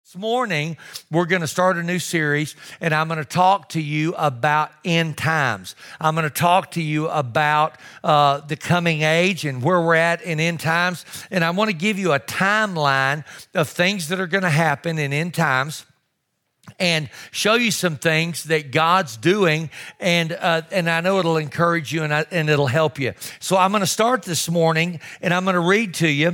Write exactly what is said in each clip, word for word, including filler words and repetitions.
This morning, we're going to start a new series, and I'm going to talk to you about end times. I'm going to talk to you about uh, the coming age and where we're at in end times, and I want to give you a timeline of things that are going to happen in end times and show you some things that God's doing, and uh, and I know it'll encourage you and, I, and it'll help you. So I'm going to start this morning, and I'm going to read to you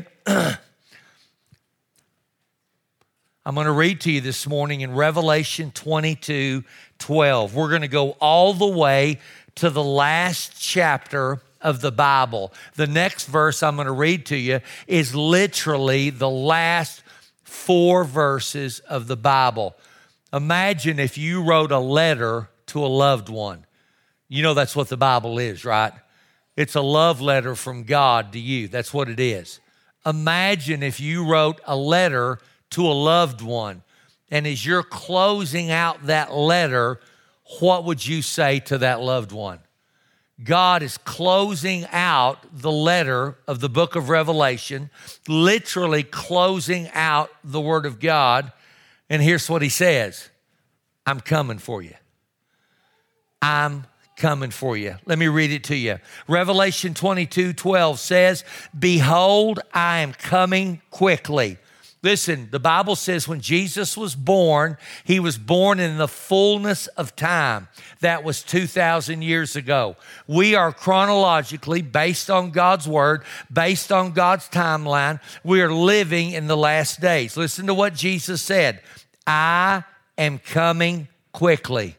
I'm going to read to you this morning in Revelation twenty-two twelve. We're going to go all the way to the last chapter of the Bible. The next verse I'm going to read to you is literally the last four verses of the Bible. Imagine if you wrote a letter to a loved one. You know that's what the Bible is, right? It's a love letter from God to you. That's what it is. Imagine if you wrote a letter to a loved one, and as you're closing out that letter, what would you say to that loved one? God is closing out the letter of the book of Revelation, literally closing out the Word of God, and here's what he says: I'm coming for you. I'm coming for you. Let me read it to you. Revelation twenty-two twelve says, "Behold, I am coming quickly." Listen, the Bible says when Jesus was born, he was born in the fullness of time. That was two thousand years ago. We are chronologically, based on God's word, based on God's timeline, we are living in the last days. Listen to what Jesus said: I am coming quickly,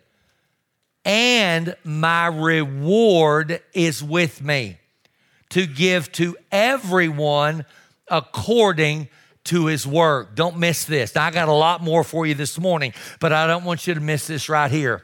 and my reward is with me to give to everyone according to his work. Don't miss this. Now, I got a lot more for you this morning, but I don't want you to miss this right here.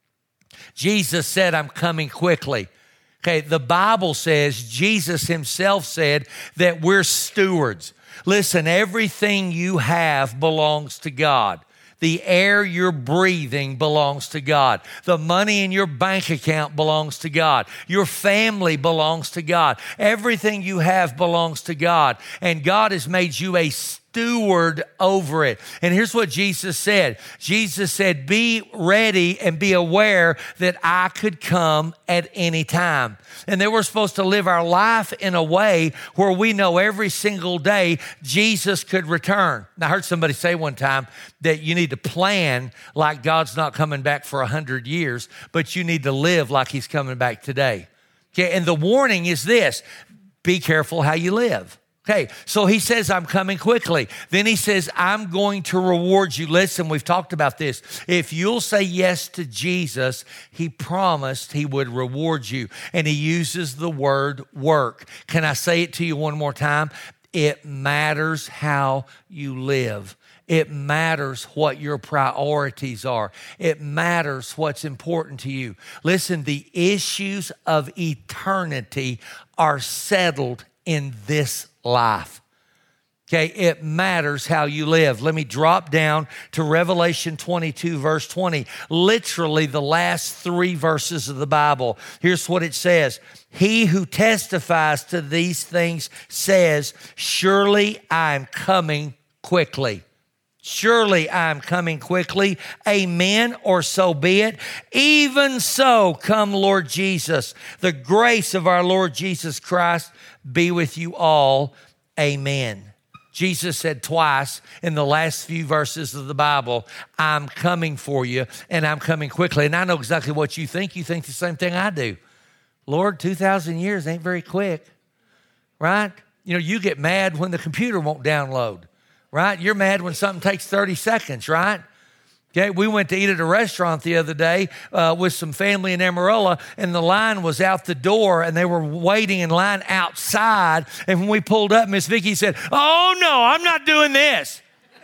Jesus said, I'm coming quickly. Okay, the Bible says, Jesus himself said that we're stewards. Listen, everything you have belongs to God. The air you're breathing belongs to God. The money in your bank account belongs to God. Your family belongs to God. Everything you have belongs to God. And God has made you a steward over it. And here's what Jesus said. Jesus said, be ready and be aware that I could come at any time. And that we're supposed to live our life in a way where we know every single day Jesus could return. Now, I heard somebody say one time that you need to plan like God's not coming back for a hundred years, but you need to live like he's coming back today. Okay, and the warning is this: be careful how you live. Okay, so he says, I'm coming quickly. Then he says, I'm going to reward you. Listen, we've talked about this. If you'll say yes to Jesus, he promised he would reward you. And he uses the word work. Can I say it to you one more time? It matters how you live. It matters what your priorities are. It matters what's important to you. Listen, the issues of eternity are settled in this life. Okay, it matters how you live. Let me drop down to Revelation twenty-two, verse twenty, literally the last three verses of the Bible. Here's what it says: He who testifies to these things says, surely I'm coming quickly. Surely I'm coming quickly. Amen, or so be it. Even so, come Lord Jesus. The grace of our Lord Jesus Christ be with you all. Amen. Jesus said twice in the last few verses of the Bible, I'm coming for you and I'm coming quickly. And I know exactly what you think. You think the same thing I do. Lord, two thousand years ain't very quick, right? You know, you get mad when the computer won't download. Right? You're mad when something takes thirty seconds, right? Okay, we went to eat at a restaurant the other day uh, with some family in Amarillo, and the line was out the door, and they were waiting in line outside. And when we pulled up, Miss Vicki said, oh, no, I'm not doing this.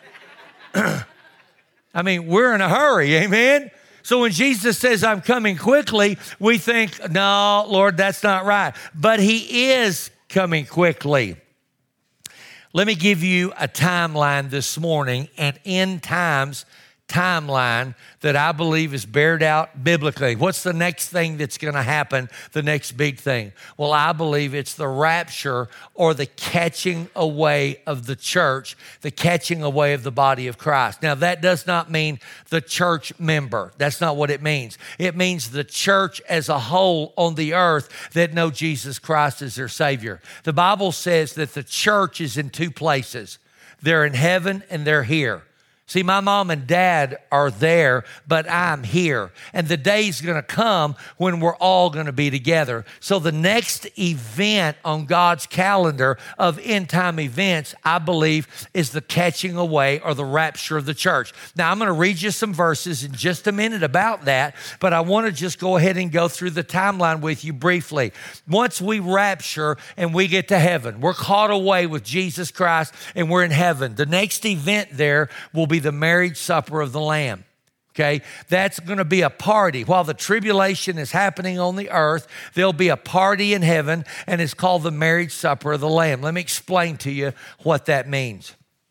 I mean, we're in a hurry, amen? So when Jesus says, I'm coming quickly, we think, no, Lord, that's not right. But he is coming quickly. Let me give you a timeline this morning, and end times timeline that I believe is bared out biblically. What's the next thing that's going to happen, the next big thing? Well, I believe it's the rapture or the catching away of the church, the catching away of the body of Christ. Now, that does not mean the church member. That's not what it means. It means the church as a whole on the earth that know Jesus Christ as their Savior. The Bible says that the church is in two places. They're in heaven and they're here. See, my mom and dad are there, but I'm here. And the day's going to come when we're all going to be together. So the next event on God's calendar of end time events, I believe, is the catching away or the rapture of the church. Now, I'm going to read you some verses in just a minute about that, but I want to just go ahead and go through the timeline with you briefly. Once we rapture and we get to heaven, we're caught away with Jesus Christ and we're in heaven. The next event there will be the marriage supper of the Lamb. Okay, that's going to be a party. While the tribulation is happening on the earth, there'll be a party in heaven, and it's called the marriage supper of the Lamb. Let me explain to you what that means.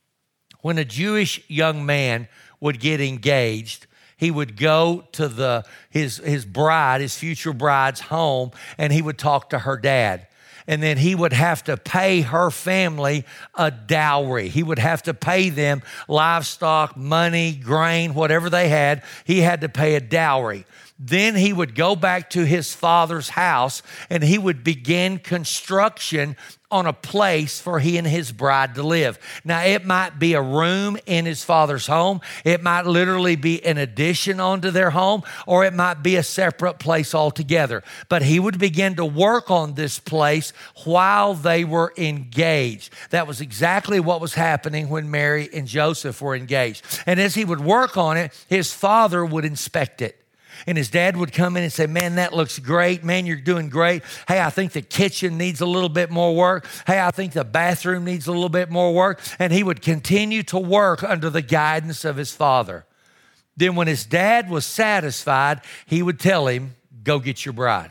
When a Jewish young man would get engaged, he would go to the his his bride, his future bride's home, and he would talk to her dad. And then he would have to pay her family a dowry. He would have to pay them livestock, money, grain, whatever they had. He had to pay a dowry. Then he would go back to his father's house and he would begin construction on a place for he and his bride to live. Now, it might be a room in his father's home. It might literally be an addition onto their home, or it might be a separate place altogether. But he would begin to work on this place while they were engaged. That was exactly what was happening when Mary and Joseph were engaged. And as he would work on it, his father would inspect it. And his dad would come in and say, man, that looks great. Man, you're doing great. Hey, I think the kitchen needs a little bit more work. Hey, I think the bathroom needs a little bit more work. And he would continue to work under the guidance of his father. Then when his dad was satisfied, he would tell him, go get your bride.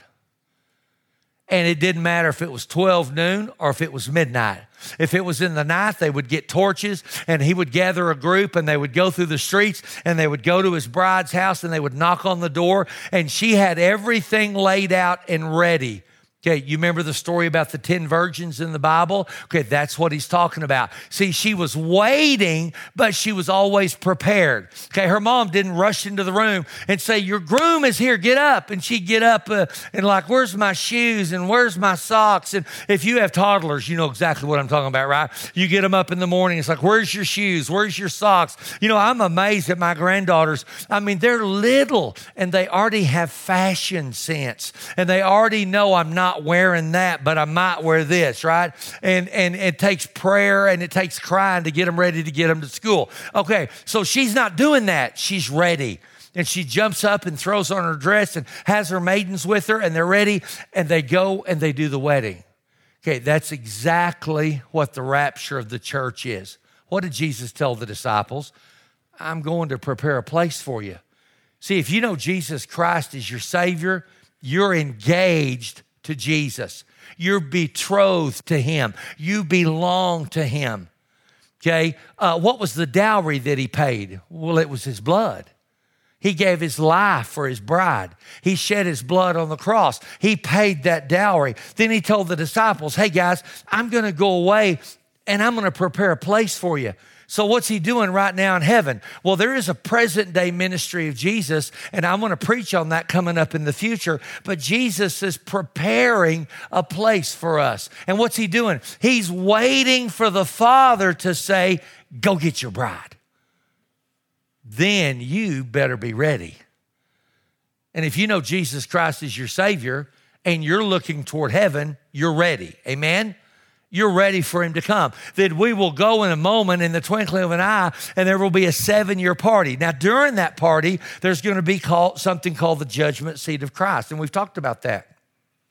And it didn't matter if it was twelve noon or if it was midnight. If it was in the night, they would get torches and he would gather a group and they would go through the streets and they would go to his bride's house and they would knock on the door, and she had everything laid out and ready. Okay, you remember the story about the ten virgins in the Bible? Okay, that's what he's talking about. See, she was waiting, but she was always prepared. Okay, her mom didn't rush into the room and say, your groom is here, get up. And she'd get up uh, and like, where's my shoes and where's my socks? And if you have toddlers, you know exactly what I'm talking about, right? You get them up in the morning, it's like, where's your shoes? Where's your socks? You know, I'm amazed at my granddaughters. I mean, they're little and they already have fashion sense and they already know I'm not wearing that, but I might wear this, right? And and it takes prayer and it takes crying to get them ready to get them to school. Okay, so she's not doing that. She's ready. And she jumps up and throws on her dress and has her maidens with her, and they're ready, and they go and they do the wedding. Okay, that's exactly what the rapture of the church is. What did Jesus tell the disciples? I'm going to prepare a place for you. See, if you know Jesus Christ is your Savior, you're engaged to Jesus. You're betrothed to him. You belong to him. Okay, uh, what was the dowry that he paid? Well, it was his blood. He gave his life for his bride. He shed his blood on the cross. He paid that dowry. Then he told the disciples, hey guys, I'm going to go away and I'm going to prepare a place for you. So what's he doing right now in heaven? Well, there is a present day ministry of Jesus, and I'm going to preach on that coming up in the future. But Jesus is preparing a place for us. And what's he doing? He's waiting for the Father to say, go get your bride. Then you better be ready. And if you know Jesus Christ is your Savior and you're looking toward heaven, you're ready. Amen? You're ready for him to come. Then we will go in a moment, in the twinkling of an eye, and there will be a seven-year party. Now, during that party, there's going to be called, something called the judgment seat of Christ, and we've talked about that.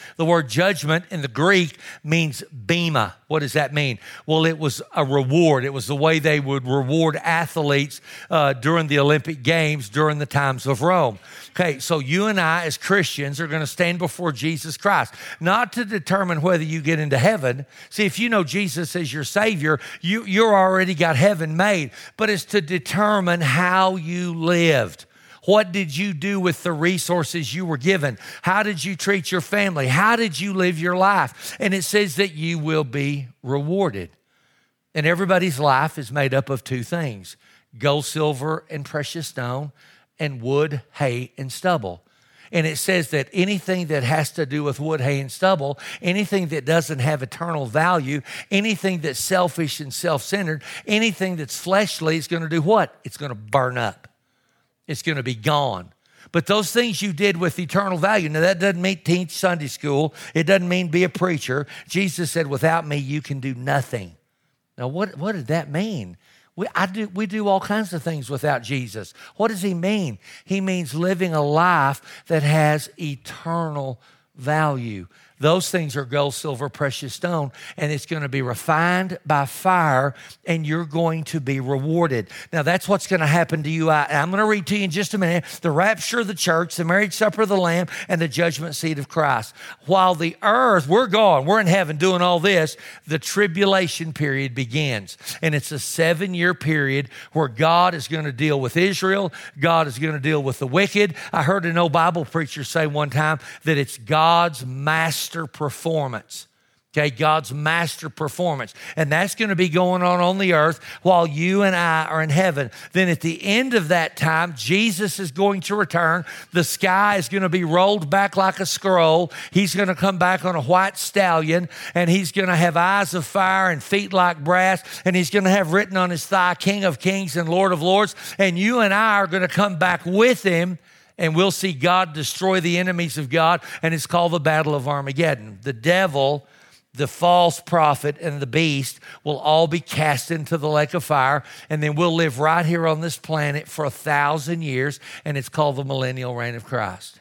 The word judgment in the Greek means bema. What does that mean? Well, it was a reward. It was the way they would reward athletes uh, during the Olympic Games during the times of Rome. Okay, so you and I as Christians are going to stand before Jesus Christ, not to determine whether you get into heaven. See, if you know Jesus as your Savior, you, you're already got heaven made, but it's to determine how you lived. What did you do with the resources you were given? How did you treat your family? How did you live your life? And it says that you will be rewarded. And everybody's life is made up of two things: gold, silver, and precious stone, and wood, hay, and stubble. And it says that anything that has to do with wood, hay, and stubble, anything that doesn't have eternal value, anything that's selfish and self-centered, anything that's fleshly is going to do what? It's going to burn up. It's going to be gone. But those things you did with eternal value, now that doesn't mean teach Sunday school. It doesn't mean be a preacher. Jesus said, without me, you can do nothing. Now, what, what did that mean? We, I do, we do all kinds of things without Jesus. What does he mean? He means living a life that has eternal value. Those things are gold, silver, precious stone, and it's going to be refined by fire, and you're going to be rewarded. Now, that's what's going to happen to you. I, I'm going to read to you in just a minute the rapture of the church, the marriage supper of the Lamb, and the judgment seat of Christ. While the earth, we're gone, we're in heaven doing all this, the tribulation period begins. And it's a seven-year period where God is going to deal with Israel. God is going to deal with the wicked. I heard an old Bible preacher say one time that it's God's master performance. Okay, God's master performance. And that's going to be going on on the earth while you and I are in heaven. Then at the end of that time, Jesus is going to return. The sky is going to be rolled back like a scroll. He's going to come back on a white stallion, and he's going to have eyes of fire and feet like brass, and he's going to have written on his thigh, King of Kings and Lord of Lords. And you and I are going to come back with him, and we'll see God destroy the enemies of God, and it's called the Battle of Armageddon. The devil, the false prophet, and the beast will all be cast into the lake of fire, and then we'll live right here on this planet for a thousand years, and it's called the millennial reign of Christ.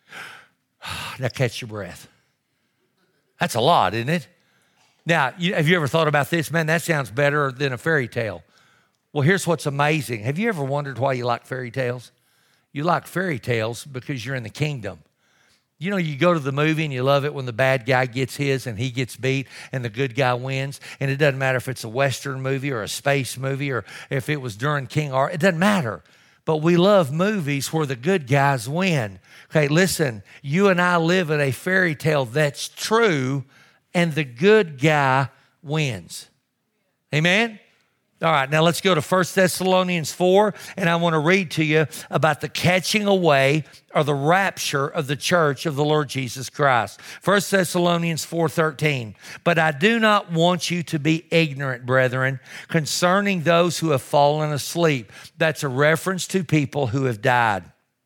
Now catch your breath. That's a lot, isn't it? Now, you, have you ever thought about this? Man, that sounds better than a fairy tale. Well, here's what's amazing. Have you ever wondered why you like fairy tales? You like fairy tales because you're in the kingdom. You know, you go to the movie and you love it when the bad guy gets his and he gets beat and the good guy wins. And it doesn't matter if it's a Western movie or a space movie or if it was during King Arthur. It doesn't matter. But we love movies where the good guys win. Okay, listen, you and I live in a fairy tale that's true, and the good guy wins. Amen? All right, now let's go to First Thessalonians four, and I want to read to you about the catching away or the rapture of the church of the Lord Jesus Christ. First Thessalonians four thirteen. But I do not want you to be ignorant, brethren, concerning those who have fallen asleep. That's a reference to people who have died.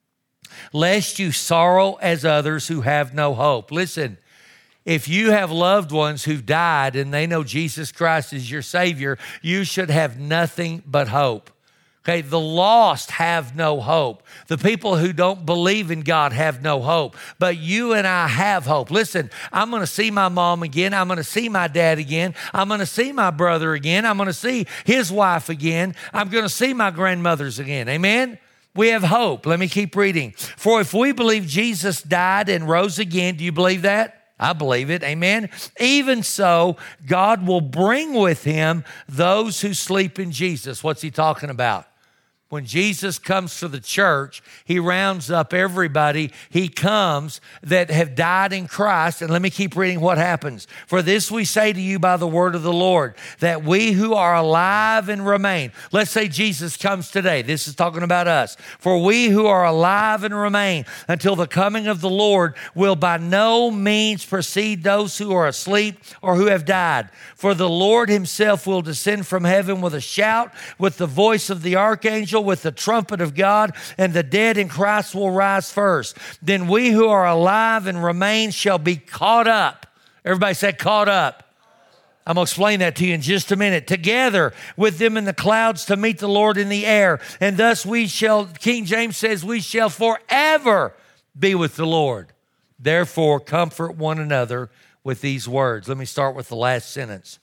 Lest you sorrow as others who have no hope. Listen. If you have loved ones who've died and they know Jesus Christ is your Savior, you should have nothing but hope. Okay, the lost have no hope. The people who don't believe in God have no hope. But you and I have hope. Listen, I'm going to see my mom again. I'm going to see my dad again. I'm going to see my brother again. I'm going to see his wife again. I'm going to see my grandmothers again. Amen? We have hope. Let me keep reading. For if we believe Jesus died and rose again, do you believe that? I believe it. Amen. Even so, God will bring with him those who sleep in Jesus. What's he talking about? When Jesus comes to the church, he rounds up everybody. He comes that have died in Christ. And let me keep reading what happens. For this we say to you by the word of the Lord, that we who are alive and remain. Let's say Jesus comes today. This is talking about us. For we who are alive and remain until the coming of the Lord will by no means precede those who are asleep or who have died. For the Lord himself will descend from heaven with a shout, with the voice of the archangel, with the trumpet of God, and the dead in Christ will rise first. Then we who are alive and remain shall be caught up. Everybody say caught up. I'm going to explain that to you in just a minute. Together with them in the clouds to meet the Lord in the air. And thus we shall, King James says, we shall forever be with the Lord. Therefore, comfort one another with these words. Let me start with the last sentence.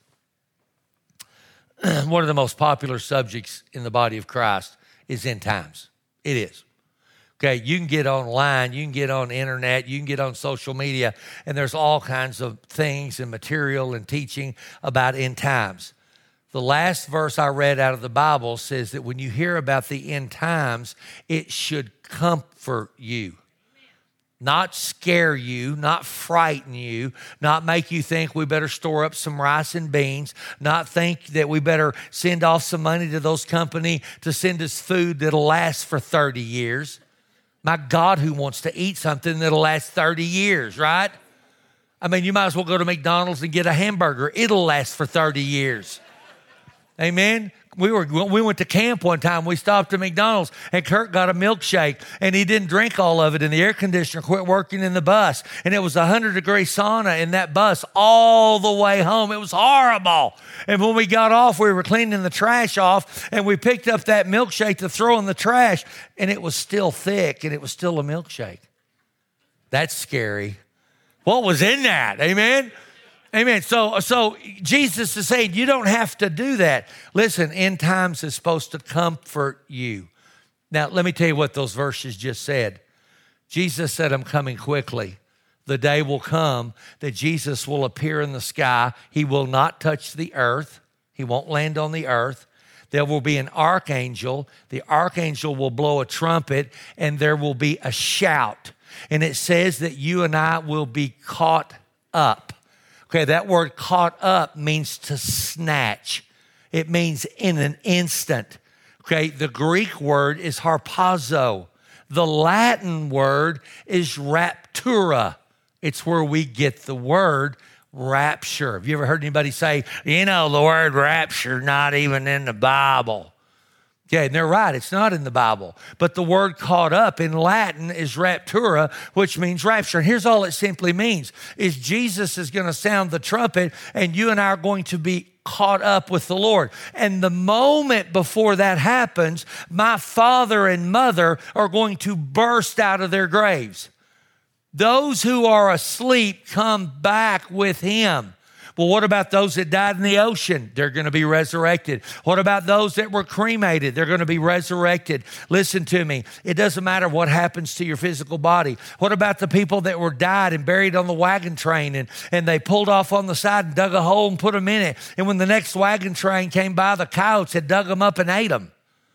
One of the most popular subjects in the body of Christ is end times. It is. Okay, you can get online, you can get on the internet, you can get on social media, and there's all kinds of things and material and teaching about end times. The last verse I read out of the Bible says that when you hear about the end times, it should comfort you. Not scare you, not frighten you, not make you think we better store up some rice and beans, not think that we better send off some money to those companies to send us food that'll last for thirty years. My God, who wants to eat something that'll last thirty years, right? I mean, you might as well go to McDonald's and get a hamburger. It'll last for thirty years. Amen? We were we went to camp one time. We stopped at McDonald's, and Kirk got a milkshake, and he didn't drink all of it, and the air conditioner quit working in the bus. And it was a one hundred degree sauna in that bus all the way home. It was horrible. And when we got off, we were cleaning the trash off, and we picked up that milkshake to throw in the trash, and it was still thick, and it was still a milkshake. That's scary. What was in that? Amen? Amen. So, so Jesus is saying you don't have to do that. Listen, end times is supposed to comfort you. Now, let me tell you what those verses just said. Jesus said, I'm coming quickly. The day will come that Jesus will appear in the sky. He will not touch the earth. He won't land on the earth. There will be an archangel. The archangel will blow a trumpet, and there will be a shout. And it says that you and I will be caught up. Okay, that word caught up means to snatch. It means in an instant. Okay, the Greek word is harpazo. The Latin word is raptura. It's where we get the word rapture. Have you ever heard anybody say, you know, the word rapture not even in the Bible? Yeah, and they're right. It's not in the Bible. But the word caught up in Latin is raptura, which means rapture. And here's all it simply means, is Jesus is going to sound the trumpet, and you and I are going to be caught up with the Lord. And the moment before that happens, my father and mother are going to burst out of their graves. Those who are asleep come back with him. Well, what about those that died in the ocean? They're going to be resurrected. What about those that were cremated? They're going to be resurrected. Listen to me. It doesn't matter what happens to your physical body. What about the people that were died and buried on the wagon train, and, and they pulled off on the side and dug a hole and put them in it? And when the next wagon train came by, the coyotes had dug them up and ate them.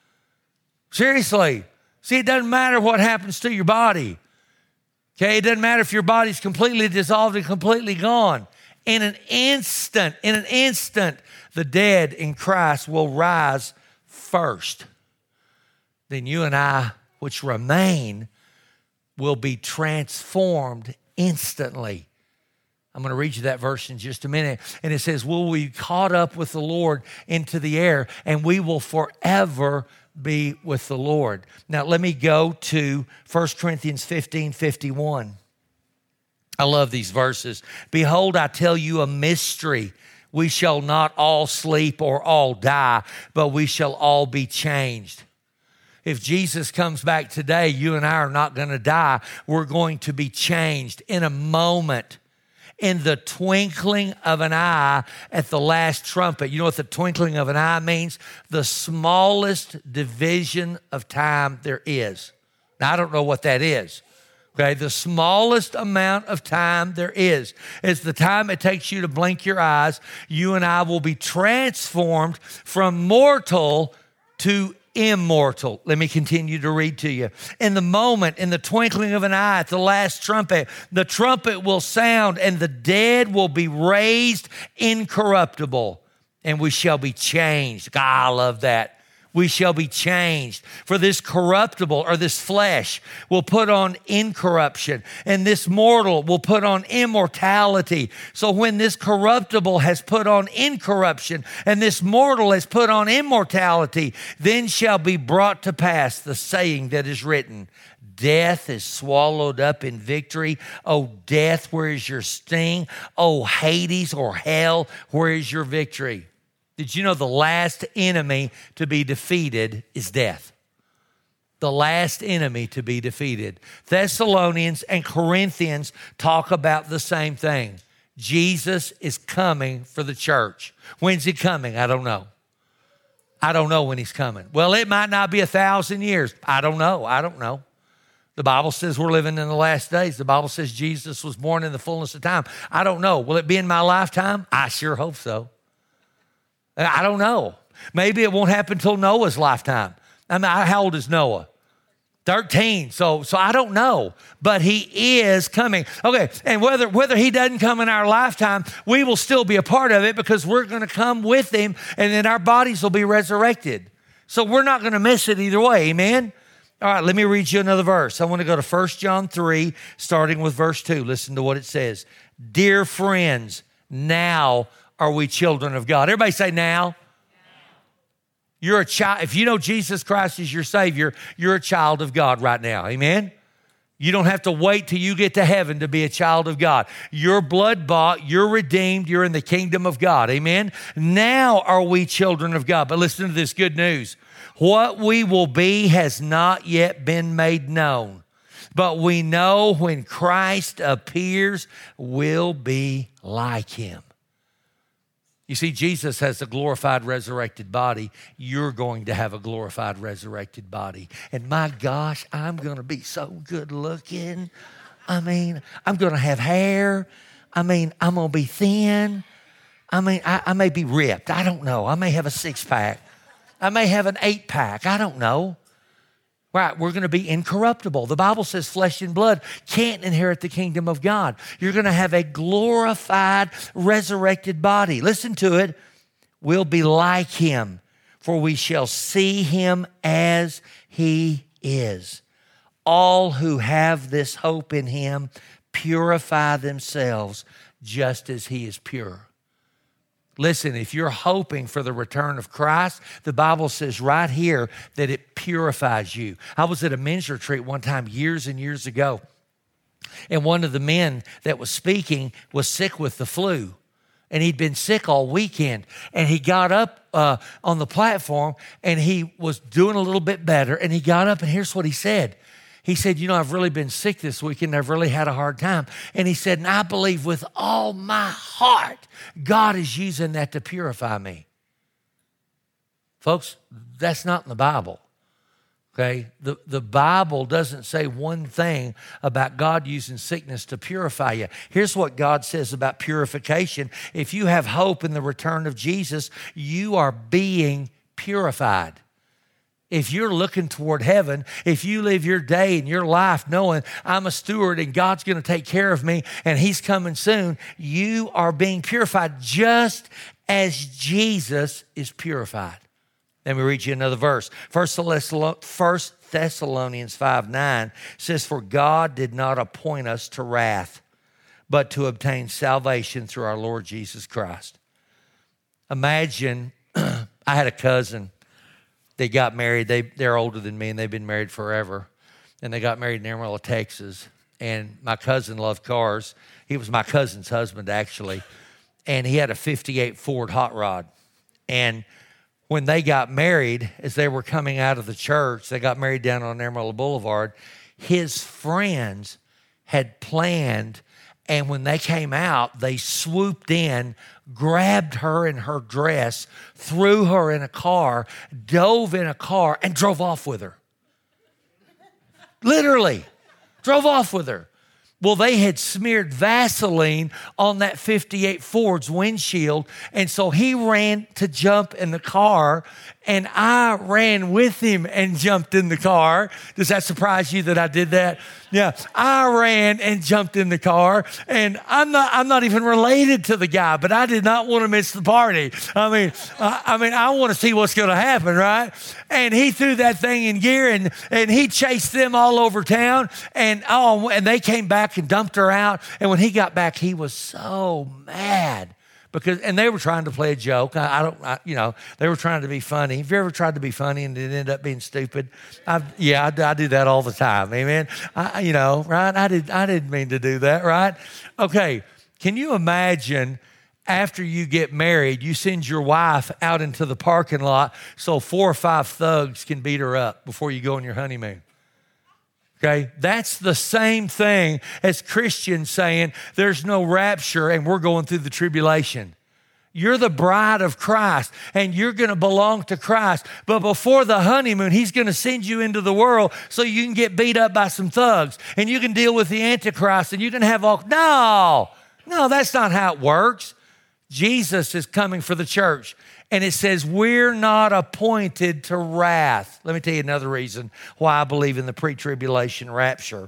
Seriously. See, it doesn't matter what happens to your body. Okay, it doesn't matter if your body's completely dissolved and completely gone. In an instant, in an instant, the dead in Christ will rise first. Then you and I, which remain, will be transformed instantly. I'm going to read you that verse in just a minute. And it says, we'll be caught up with the Lord into the air, and we will forever be with the Lord. Now, let me go to First Corinthians fifteen fifty-one. I love these verses. Behold, I tell you a mystery. We shall not all sleep or all die, but we shall all be changed. If Jesus comes back today, you and I are not going to die. We're going to be changed in a moment, in the twinkling of an eye at the last trumpet. You know what the twinkling of an eye means? The smallest division of time there is. Now, I don't know what that is. Okay, the smallest amount of time there is is the time it takes you to blink your eyes. You and I will be transformed from mortal to immortal. Let me continue to read to you. In the moment, in the twinkling of an eye, at the last trumpet, the trumpet will sound, and the dead will be raised incorruptible, and we shall be changed. God, I love that. We shall be changed. For this corruptible, or this flesh, will put on incorruption, and this mortal will put on immortality. So when this corruptible has put on incorruption, and this mortal has put on immortality, then shall be brought to pass the saying that is written, death is swallowed up in victory. O death, where is your sting? O Hades, or hell, where is your victory? Did you know the last enemy to be defeated is death? The the last enemy to be defeated. Thessalonians and Corinthians talk about the same thing. Jesus is coming for the church. When's he coming? I don't know. I don't know when he's coming. Well, it might not be a thousand years. I don't know. I don't know. The Bible says we're living in the last days. The Bible says Jesus was born in the fullness of time. I don't know. Will it be in my lifetime? I sure hope so. I don't know. Maybe it won't happen till Noah's lifetime. I mean, how old is Noah? thirteen. So, so I don't know, but he is coming. Okay, and whether whether he doesn't come in our lifetime, we will still be a part of it because we're going to come with him, and then our bodies will be resurrected. So we're not going to miss it either way. Amen. All right, let me read you another verse. I want to go to First John three, starting with verse two. Listen to what it says. Dear friends, now are we children of God. Everybody say now. You're a child. If you know Jesus Christ is your Savior, you're a child of God right now. Amen? You don't have to wait till you get to heaven to be a child of God. You're blood bought. You're redeemed. You're in the kingdom of God. Amen? Now are we children of God. But listen to this good news. What we will be has not yet been made known. But we know when Christ appears, we'll be like him. You see, Jesus has a glorified, resurrected body. You're going to have a glorified, resurrected body. And my gosh, I'm going to be so good looking. I mean, I'm going to have hair. I mean, I'm going to be thin. I mean, I, I may be ripped. I don't know. I may have a six-pack. I may have an eight-pack. I don't know. Right, we're going to be incorruptible. The Bible says flesh and blood can't inherit the kingdom of God. You're going to have a glorified, resurrected body. Listen to it. We'll be like him, for we shall see him as he is. All who have this hope in him purify themselves just as he is pure. Listen, if you're hoping for the return of Christ, the Bible says right here that it purifies you. I was at a men's retreat one time years and years ago, and one of the men that was speaking was sick with the flu, and he'd been sick all weekend, and he got up uh, on the platform, and he was doing a little bit better, and he got up, and here's what he said. He said, you know, I've really been sick this weekend. I've really had a hard time. And he said, and I believe with all my heart, God is using that to purify me. Folks, that's not in the Bible, okay? The, the Bible doesn't say one thing about God using sickness to purify you. Here's what God says about purification. If you have hope in the return of Jesus, you are being purified. If you're looking toward heaven, if you live your day and your life knowing I'm a steward and God's going to take care of me and he's coming soon, you are being purified just as Jesus is purified. Let me read you another verse. First Thessalonians five nine says, for God did not appoint us to wrath, but to obtain salvation through our Lord Jesus Christ. Imagine, I had a cousin. They got married. They, they're older than me, and they've been married forever. And they got married in Amarillo, Texas. And my cousin loved cars. He was my cousin's husband, actually. And he had a fifty-eight Ford Hot Rod. And when they got married, as they were coming out of the church, they got married down on Amarillo Boulevard, his friends had planned, and when they came out, they swooped in, grabbed her in her dress, threw her in a car, dove in a car, and drove off with her. Literally, drove off with her. Well, they had smeared Vaseline on that fifty-eight Ford's windshield, and so he ran to jump in the car, and I ran with him and jumped in the car. Does that surprise you that I did that? Yeah, I ran and jumped in the car, and I'm not I'm not even related to the guy, but I did not want to miss the party. I mean, I, I mean, I want to see what's going to happen, right? And he threw that thing in gear, and and he chased them all over town, and oh, and they came back and dumped her out. And when he got back, he was so mad. Because, and they were trying to play a joke. I, I don't, I, you know, they were trying to be funny. Have you ever tried to be funny and it ended up being stupid? I've, yeah, I, I do that all the time. Amen. I, you know, right? I did, I didn't mean to do that, right? Okay. Can you imagine after you get married, you send your wife out into the parking lot so four or five thugs can beat her up before you go on your honeymoon. Okay, that's the same thing as Christians saying there's no rapture and we're going through the tribulation. You're the bride of Christ and you're going to belong to Christ. But before the honeymoon, he's going to send you into the world so you can get beat up by some thugs and you can deal with the Antichrist and you can have all, no, no, that's not how it works. Jesus is coming for the church. And it says, we're not appointed to wrath. Let me tell you another reason why I believe in the pre-tribulation rapture.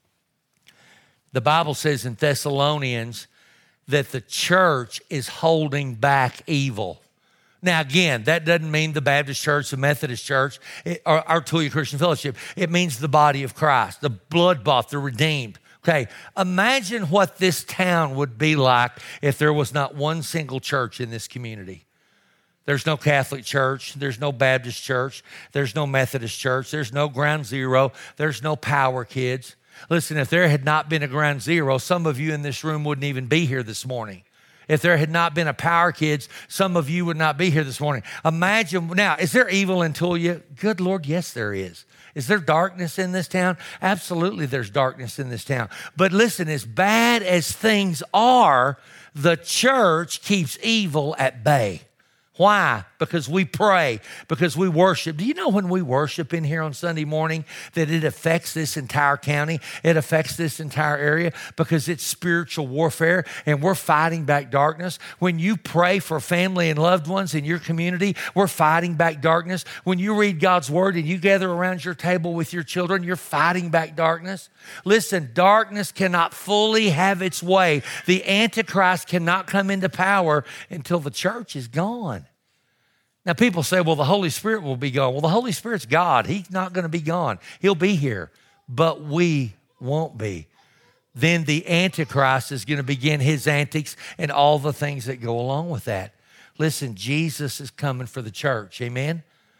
The Bible says in Thessalonians that the church is holding back evil. Now, again, that doesn't mean the Baptist church, the Methodist church, it, or our Tulia Christian Fellowship. It means the body of Christ, the blood-bought, the redeemed. Okay, imagine what this town would be like if there was not one single church in this community. There's no Catholic church. There's no Baptist church. There's no Methodist church. There's no Ground Zero. There's no Power Kids. Listen, if there had not been a Ground Zero, some of you in this room wouldn't even be here this morning. If there had not been a Power Kids, some of you would not be here this morning. Imagine, now, is there evil in Tulia? Good Lord, yes, there is. Is there darkness in this town? Absolutely, there's darkness in this town. But listen, as bad as things are, the church keeps evil at bay. Why? Because we pray, because we worship. Do you know when we worship in here on Sunday morning that it affects this entire county? It affects this entire area because it's spiritual warfare and we're fighting back darkness. When you pray for family and loved ones in your community, we're fighting back darkness. When you read God's word and you gather around your table with your children, you're fighting back darkness. Listen, darkness cannot fully have its way. The Antichrist cannot come into power until the church is gone. Now, people say, well, the Holy Spirit will be gone. Well, the Holy Spirit's God. He's not going to be gone. He'll be here, but we won't be. Then the Antichrist is going to begin his antics and all the things that go along with that. Listen, Jesus is coming for the church. Amen?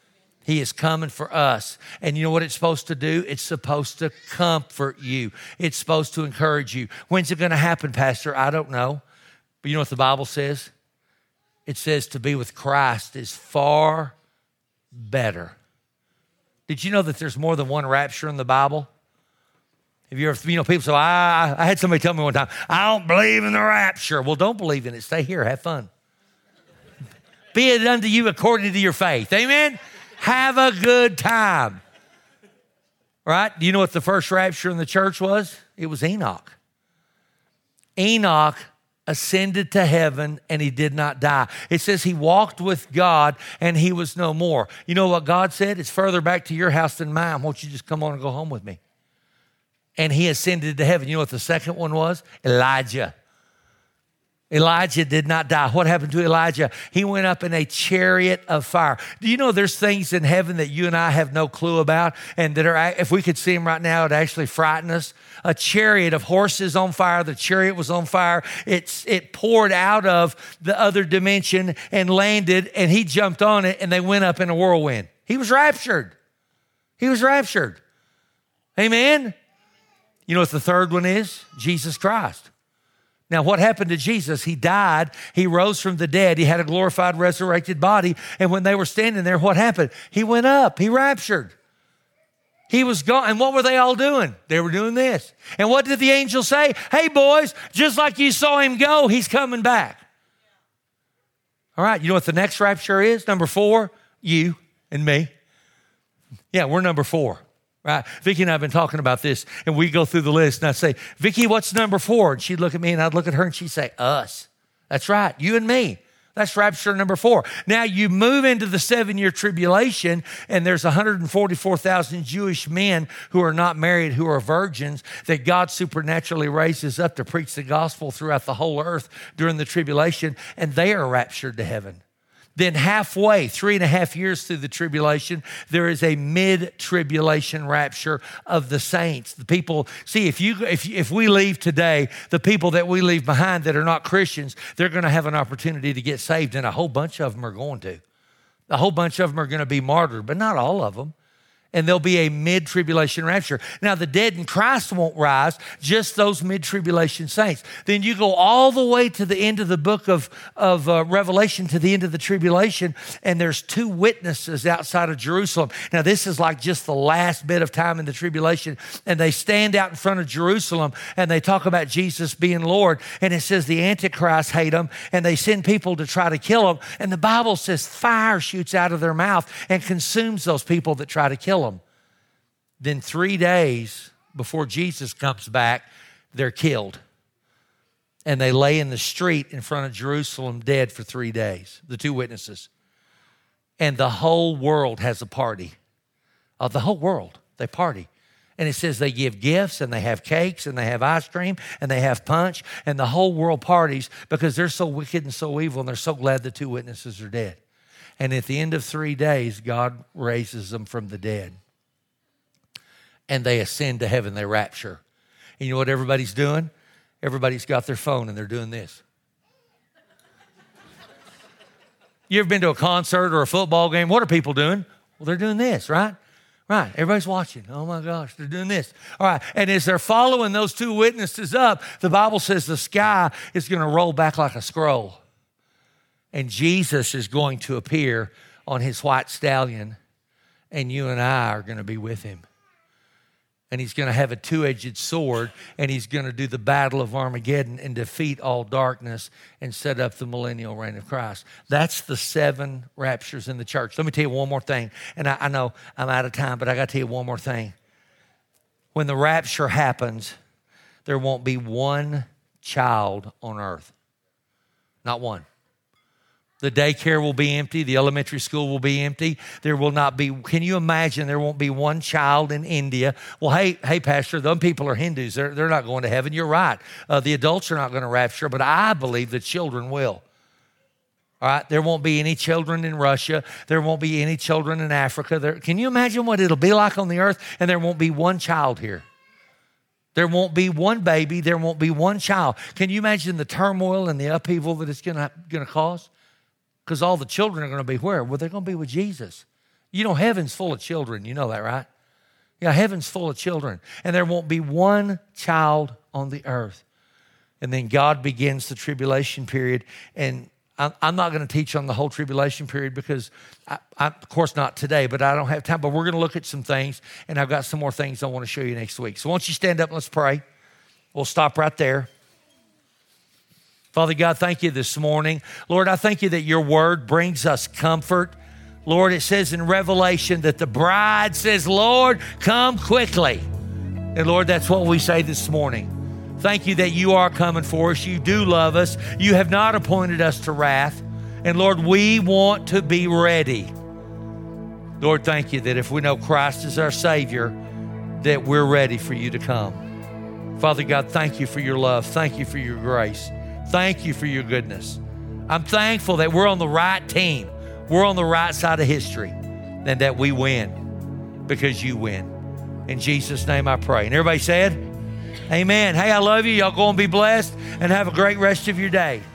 He is coming for us. And you know what it's supposed to do? It's supposed to comfort you. It's supposed to encourage you. When's it going to happen, Pastor? I don't know. But you know what the Bible says? It says to be with Christ is far better. Did you know that there's more than one rapture in the Bible? Have you ever, you know, people say, I, I had somebody tell me one time, I don't believe in the rapture. Well, don't believe in it. Stay here. Have fun. Be it unto you according to your faith. Amen? Have a good time. Right? Do you know what the first rapture in the church was? It was Enoch. Enoch ascended to heaven and he did not die. It says he walked with God and he was no more. You know what God said? It's further back to your house than mine. Won't you just come on and go home with me? And he ascended to heaven. You know what the second one was? Elijah. Elijah did not die. What happened to Elijah? He went up in a chariot of fire. Do you know there's things in heaven that you and I have no clue about and that are, if we could see them right now, it'd actually frighten us? A chariot of horses on fire. The chariot was on fire. It's, it poured out of the other dimension and landed, and he jumped on it, and they went up in a whirlwind. He was raptured. He was raptured. Amen? You know what the third one is? Jesus Christ. Now, what happened to Jesus? He died. He rose from the dead. He had a glorified, resurrected body. And when they were standing there, what happened? He went up. He raptured. He was gone. And what were they all doing? They were doing this. And what did the angel say? Hey, boys, just like you saw him go, he's coming back. All right, you know what the next rapture is? Number four, you and me. Yeah, we're number four. Right? Vicki and I have been talking about this, and we go through the list, and I'd say, Vicki, what's number four? And she'd look at me, and I'd look at her, and she'd say, us. That's right, you and me. That's rapture number four. Now, you move into the seven-year tribulation, and there's one hundred forty-four thousand Jewish men who are not married, who are virgins, that God supernaturally raises up to preach the gospel throughout the whole earth during the tribulation, and they are raptured to heaven. Then halfway, three and a half years through the tribulation, there is a mid-tribulation rapture of the saints. The people, see, if you if if we leave today, the people that we leave behind that are not Christians, they're going to have an opportunity to get saved, and a whole bunch of them are going to. A whole bunch of them are going to be martyred, but not all of them. And there'll be a mid-tribulation rapture. Now, the dead in Christ won't rise, just those mid-tribulation saints. Then you go all the way to the end of the book of, of uh, Revelation, to the end of the tribulation, and there's two witnesses outside of Jerusalem. Now, this is like just the last bit of time in the tribulation, and they stand out in front of Jerusalem, and they talk about Jesus being Lord, and it says the Antichrist hate them, and they send people to try to kill them, and the Bible says fire shoots out of their mouth and consumes those people that try to kill them. Then three days before Jesus comes back, they're killed. And they lay in the street in front of Jerusalem dead for three days, the two witnesses. And the whole world has a party. Uh, the whole world, they party. And it says they give gifts and they have cakes and they have ice cream and they have punch, and the whole world parties because they're so wicked and so evil, and they're so glad the two witnesses are dead. And at the end of three days, God raises them from the dead. And they ascend to heaven, they rapture. And you know what everybody's doing? Everybody's got their phone and they're doing this. You ever been to a concert or a football game? What are people doing? Well, they're doing this, right? Right, everybody's watching. Oh my gosh, they're doing this. All right, and as they're following those two witnesses up, the Bible says the sky is going to roll back like a scroll. And Jesus is going to appear on his white stallion, and you and I are going to be with him. And he's going to have a two-edged sword, and he's going to do the battle of Armageddon and defeat all darkness and set up the millennial reign of Christ. That's the seven raptures in the church. Let me tell you one more thing. And I, I know I'm out of time, but I got to tell you one more thing. When the rapture happens, there won't be one child on earth. Not one. The daycare will be empty. The elementary school will be empty. There will not be, can you imagine there won't be one child in India? Well, hey, hey, Pastor, them people are Hindus. They're, they're not going to heaven. You're right. Uh, the adults are not going to rapture, but I believe the children will. All right? There won't be any children in Russia. There won't be any children in Africa. There, can you imagine what it'll be like on the earth? And there won't be one child here. There won't be one baby. There won't be one child. Can you imagine the turmoil and the upheaval that it's going to going to cause? Because all the children are going to be where? Well, they're going to be with Jesus. You know, heaven's full of children. You know that, right? Yeah, heaven's full of children. And there won't be one child on the earth. And then God begins the tribulation period. And I'm not going to teach on the whole tribulation period because, I, I, of course, not today, but I don't have time. But we're going to look at some things. And I've got some more things I want to show you next week. So why don't you stand up and let's pray. We'll stop right there. Father God, thank you this morning. Lord, I thank you that your word brings us comfort. Lord, it says in Revelation that the bride says, Lord, come quickly. And Lord, that's what we say this morning. Thank you that you are coming for us. You do love us. You have not appointed us to wrath. And Lord, we want to be ready. Lord, thank you that if we know Christ is our Savior, that we're ready for you to come. Father God, thank you for your love. Thank you for your grace. Thank you for your goodness. I'm thankful that we're on the right team. We're on the right side of history, and that we win because you win. In Jesus' name I pray. And everybody said, amen. Hey, I love you. Y'all go and be blessed and have a great rest of your day.